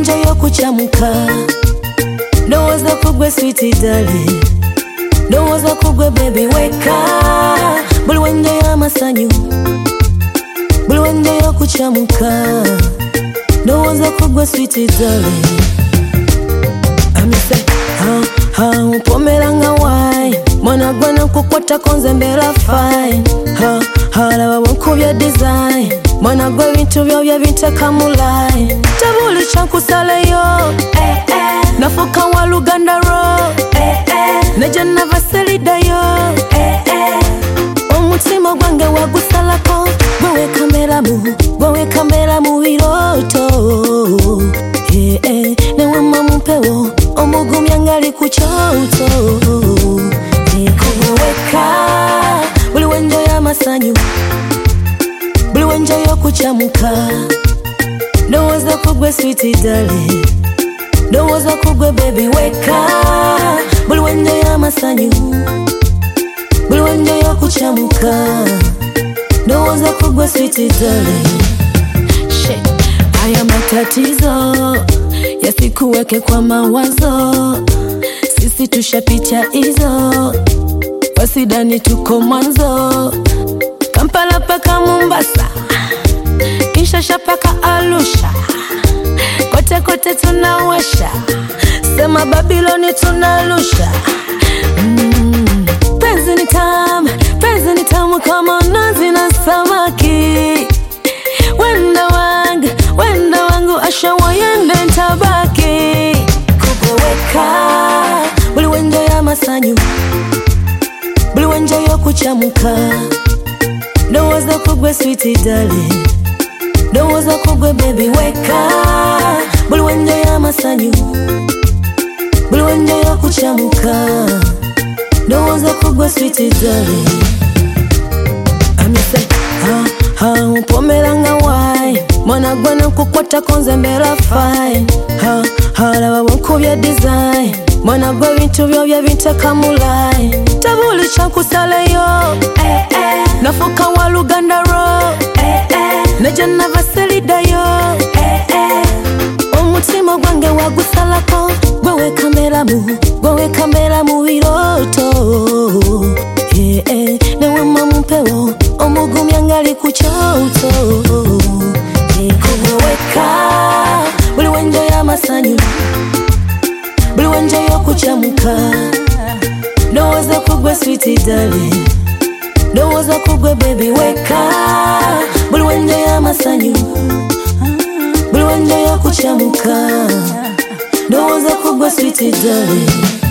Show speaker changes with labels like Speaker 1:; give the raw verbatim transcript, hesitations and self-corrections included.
Speaker 1: wenjo yokuchamuka ndowooza kugwe sweetie darling ndowooza kugwe baby weka buli wenjo y'amasanyu buli wenjo yokuchamuka ndowooza kugwe sweetie darling amise ha ha upomera nga wine mwana gwana kukwata konze mbera fine ha ha laba bukubya design mwana gwe bintu byo bya biteka mu line tabuli chankusaleyo eh eh nafuka wa Luganda road eh eh neje navaselidayo eh eh omutima gwange wagusalako gwe kamera mu gwe kamera mu biroto eh eh newe mamumpewo omugumya ngali ku kyoto ekoweka buli wenjo y'amasanyu buli wenjo yokuchamuka ndowooza kugwe sweetie darling ndowooza kugwe baby weka buli wenjo y'amasanyu buli wenjo yokuchamuka ndowooza kugwe sweetie darling haya matatizo yasikuweke kwa mawazo sisi tushapitia hizo wasidani tuko mwanzo Kampala paka Mombasa Kinshasa paka Arusha kote kote tunawesha sema Babiloni tunalusha mm. Penzi ni tamu penzi ni tamu kama nazi na samaki wenda wangu wenda wangu ashawa yende ntabaki kugoweka buli wenjo y'amasanyu buli wenjo yokuchamuka ndowooza kugwe sweetie darling ndowooza kugwe baby weka buli wenjo y'amasanyu buli wenjo yokuchamuka ndowooza kugwe sweetie darling amise ha ha upomera nga wine mwana gwana kukwata konze mbera fine ha ha laba bukubya design mwana gwe bintu byo bya biteka mu line tabuli chankusaleyo eh eh nafuka wa Luganda road eh eh neje navaselidayo eh eh omutima gwange wagusalako gwe kamera mu gwe kamera mu biroto eh eh newe mamumpewo omugumya ngali ku kyoto ekoweka buli wenjo y'amasanyu buli wenjo yokuchamuka ndowooza kugwe sweetie darling ndowooza kugwe baby weka buli wenjo y'amasanyu buli wenjo yokuchamuka ndowooza kugwe sweetie darling